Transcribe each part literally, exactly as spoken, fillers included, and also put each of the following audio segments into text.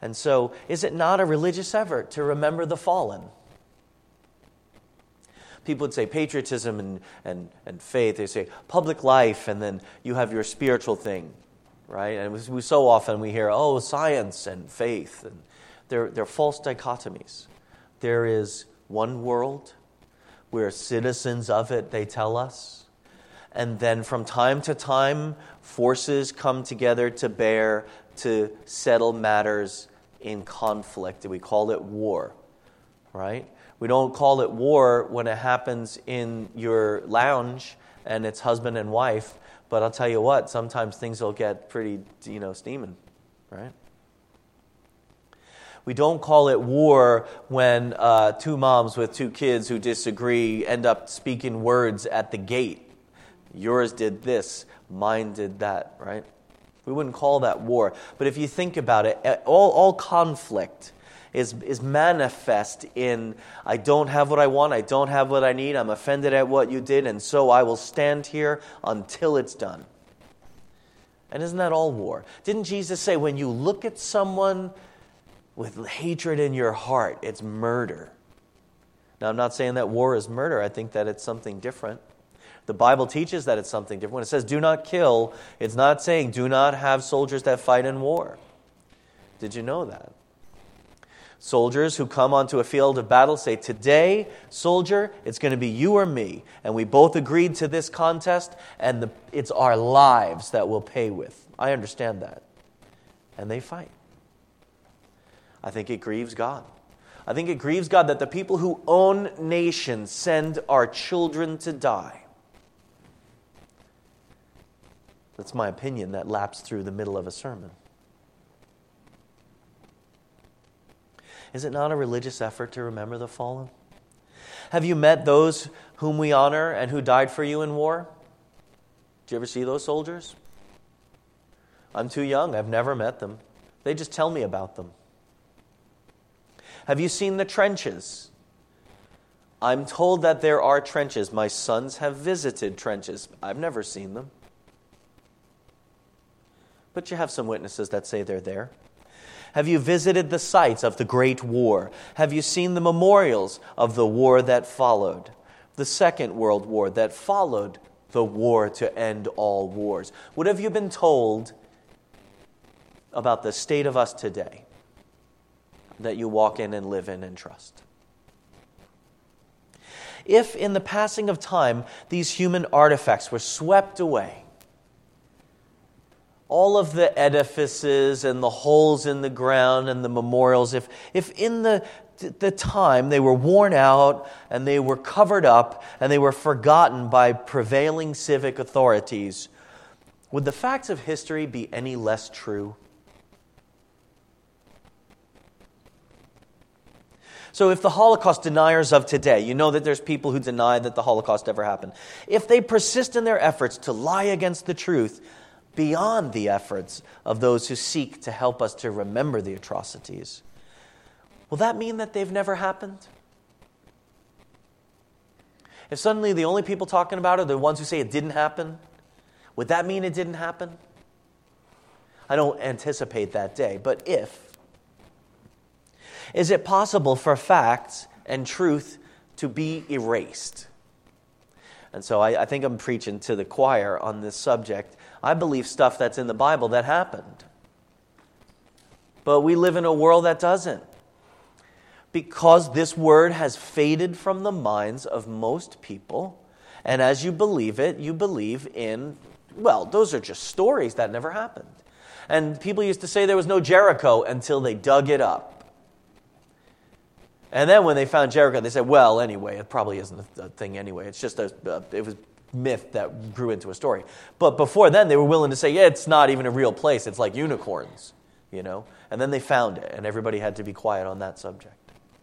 And so, is it not a religious effort to remember the fallen? People would say patriotism and, and, and faith. They say public life, and then you have your spiritual thing, right? And we, we so often we hear, oh, science and faith. And they're, they're false dichotomies. There is one world. We're citizens of it, they tell us. And then from time to time, forces come together to bear to settle matters in conflict. We call it war, right? We don't call it war when it happens in your lounge and it's husband and wife, but I'll tell you what, sometimes things will get pretty, you know, steaming, right? We don't call it war when uh, two moms with two kids who disagree end up speaking words at the gate. Yours did this, mine did that, right? We wouldn't call that war. But if you think about it, all, all conflict is, is manifest in, I don't have what I want, I don't have what I need, I'm offended at what you did, and so I will stand here until it's done. And isn't that all war? Didn't Jesus say, when you look at someone with hatred in your heart, it's murder? Now, I'm not saying that war is murder. I think that it's something different. The Bible teaches that it's something different. When it says do not kill, it's not saying do not have soldiers that fight in war. Did you know that? Soldiers who come onto a field of battle say, today, soldier, it's going to be you or me. And we both agreed to this contest, and the, it's our lives that we'll pay with. I understand that. And they fight. I think it grieves God. I think it grieves God that the people who own nations send our children to die. That's my opinion that laps through the middle of a sermon. Is it not a religious effort to remember the fallen? Have you met those whom we honor and who died for you in war? Did you ever see those soldiers? I'm too young. I've never met them. They just tell me about them. Have you seen the trenches? I'm told that there are trenches. My sons have visited trenches. I've never seen them. But you have some witnesses that say they're there. Have you visited the sites of the Great War? Have you seen the memorials of the war that followed? The Second World War that followed the war to end all wars? What have you been told about the state of us today that you walk in and live in and trust? If in the passing of time these human artifacts were swept away, all of the edifices and the holes in the ground and the memorials, if, if in the, the time they were worn out and they were covered up and they were forgotten by prevailing civic authorities, would the facts of history be any less true? So if the Holocaust deniers of today, you know that there's people who deny that the Holocaust ever happened, if they persist in their efforts to lie against the truth beyond the efforts of those who seek to help us to remember the atrocities, will that mean that they've never happened? If suddenly the only people talking about it are the ones who say it didn't happen, would that mean it didn't happen? I don't anticipate that day, but if, is it possible for facts and truth to be erased? And so I, I think I'm preaching to the choir on this subject. I believe stuff that's in the Bible that happened. But we live in a world that doesn't. Because this word has faded from the minds of most people. And as you believe it, you believe in, well, those are just stories that never happened. And people used to say there was no Jericho until they dug it up. And then when they found Jericho, they said, well, anyway, it probably isn't a thing anyway. It's just a, uh, it was myth that grew into a story. But before then, they were willing to say, yeah, it's not even a real place. It's like unicorns, you know. And then they found it, and everybody had to be quiet on that subject.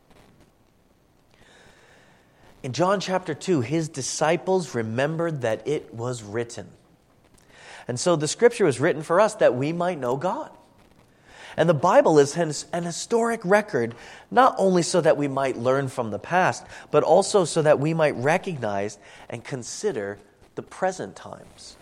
In John chapter two, his disciples remembered that it was written. And so the scripture was written for us that we might know God. And the Bible is an historic record, not only so that we might learn from the past, but also so that we might recognize and consider the present times.